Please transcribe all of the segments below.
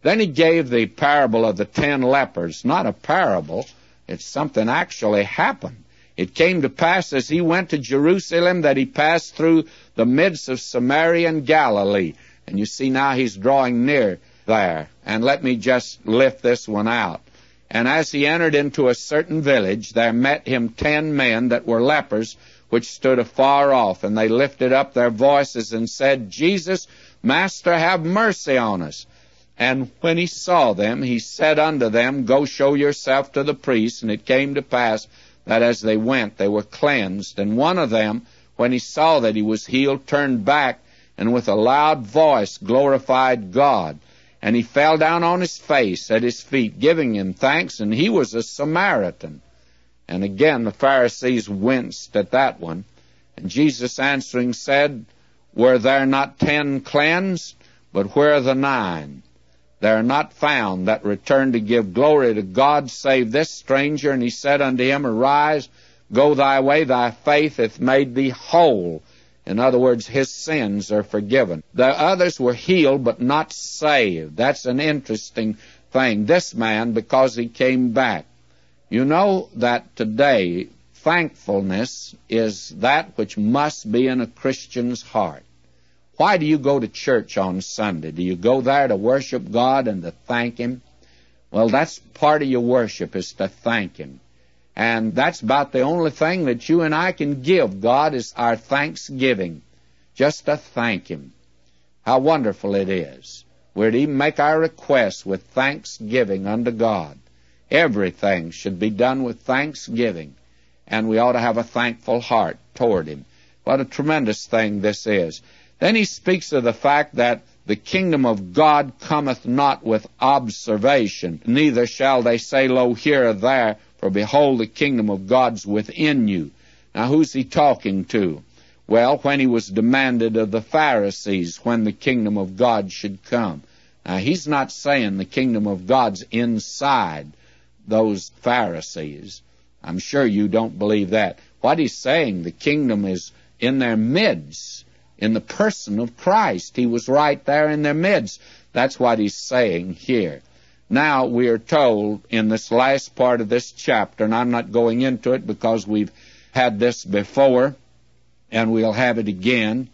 Then he gave the parable of the 10 lepers. Not a parable. It's something actually happened. It came to pass as he went to Jerusalem that he passed through the midst of Samaria and Galilee. And you see now he's drawing near there. And let me just lift this one out. And as he entered into a certain village, there met him 10 men that were lepers, which stood afar off. And they lifted up their voices and said, Jesus, Master, have mercy on us. And when he saw them, he said unto them, Go show yourself to the priest. And it came to pass that as they went, they were cleansed. And one of them, when he saw that he was healed, turned back, and with a loud voice glorified God. And he fell down on his face at his feet, giving him thanks, and he was a Samaritan. And again the Pharisees winced at that one. And Jesus answering said, Were there not 10 cleansed? But where are the 9? They are not found that returned to give glory to God, save this stranger. And he said unto him, Arise, go thy way, thy faith hath made thee whole. In other words, his sins are forgiven. The others were healed, but not saved. That's an interesting thing. This man, because he came back. You know that today, thankfulness is that which must be in a Christian's heart. Why do you go to church on Sunday? Do you go there to worship God and to thank Him? Well, that's part of your worship, is to thank Him. And that's about the only thing that you and I can give God is our thanksgiving, just to thank Him. How wonderful it is. We're to even make our requests with thanksgiving unto God. Everything should be done with thanksgiving, and we ought to have a thankful heart toward Him. What a tremendous thing this is. Then he speaks of the fact that the kingdom of God cometh not with observation, neither shall they say, Lo, here or there, for behold, the kingdom of God's within you. Now, who's he talking to? Well, when he was demanded of the Pharisees when the kingdom of God should come. Now, he's not saying the kingdom of God's inside those Pharisees. I'm sure you don't believe that. What he's saying, the kingdom is in their midst, in the person of Christ. He was right there in their midst. That's what he's saying here. Now, we are told in this last part of this chapter, and I'm not going into it because we've had this before, and we'll have it again,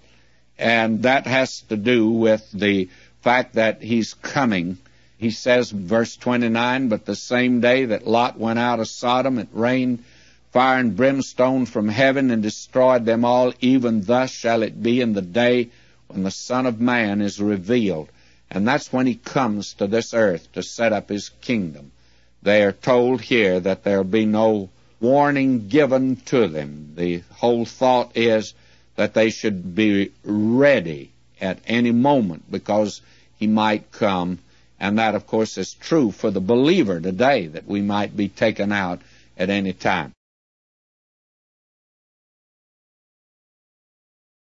and that has to do with the fact that he's coming. He says, verse 29, But the same day that Lot went out of Sodom, it rained fire and brimstone from heaven and destroyed them all. Even thus shall it be in the day when the Son of Man is revealed. And that's when he comes to this earth to set up his kingdom. They are told here that there will be no warning given to them. The whole thought is that they should be ready at any moment because he might come. And that, of course, is true for the believer today, that we might be taken out at any time.